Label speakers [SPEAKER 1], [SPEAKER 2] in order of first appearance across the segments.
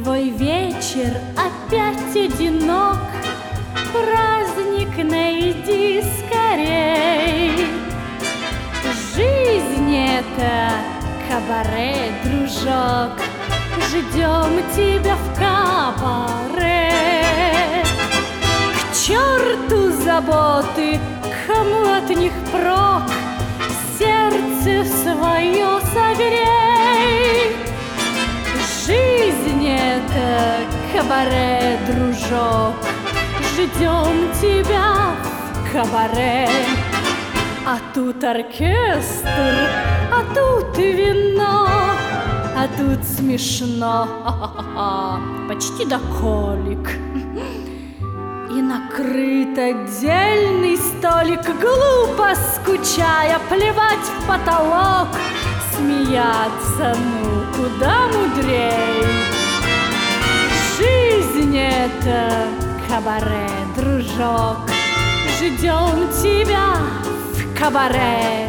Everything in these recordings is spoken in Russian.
[SPEAKER 1] твой вечер опять одинок, праздник найди скорей. Жизнь — это кабаре, дружок, ждем тебя в кабаре. К черту заботы, кому от них прок, сердце свое согрей. Жизнь — это кабаре, дружок, ждем тебя в кабаре. А тут оркестр, а тут вино, а тут смешно, почти до колик. И накрыт отдельный столик, глупо скучая, плевать в потолок, смеяться, ну, куда мудрей. Жизнь — это кабаре, дружок, ждем тебя в кабаре.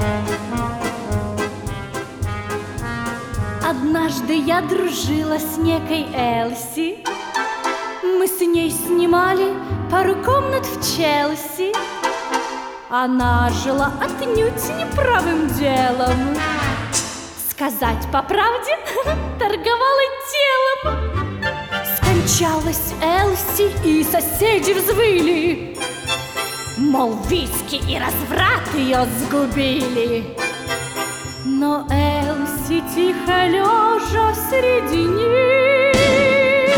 [SPEAKER 1] Однажды я дружила с некой Элси. Мы с ней снимали пару комнат в Челси. Она жила отнюдь неправым делом. Сказать по правде, торговала телом. Скончалась Элси, и соседи взвыли, мол, виски и разврат ее сгубили. Но Элси, тихо лежа среди них,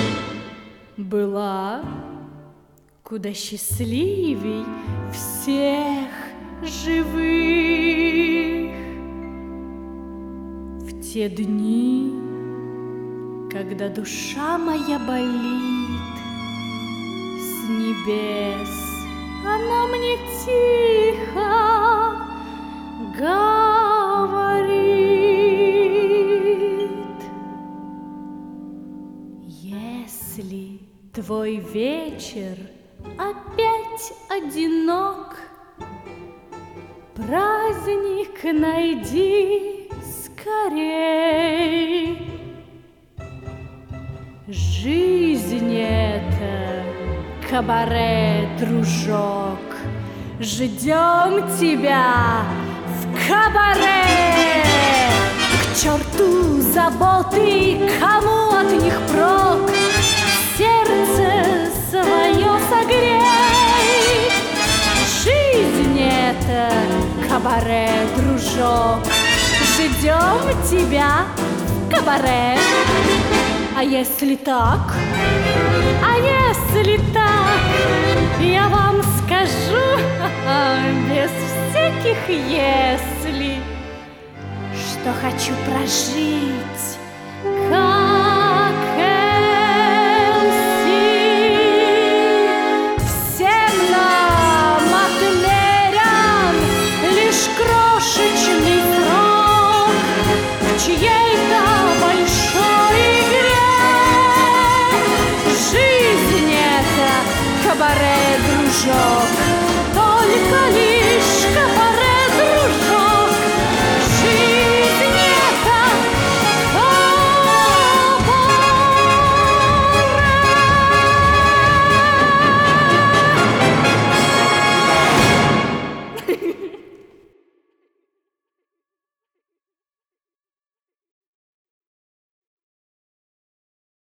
[SPEAKER 1] была куда счастливей всех живых. В те дни, когда душа моя болит, с небес она мне тихо говорит: если твой вечер опять одинок, праздник найди скорей. Жизнь — это кабаре, дружок, ждем тебя в кабаре. К черту заботы, кому от них прок, сердце свое согрей. Жизнь — это кабаре, дружок, ждем тебя в кабаре. А если так, я вам скажу, без всяких если, что хочу прожить как Элси. Всем нам отмерян лишь крошечный срок в чьей-то большой игре. Жизнь — это кабаре, дружок,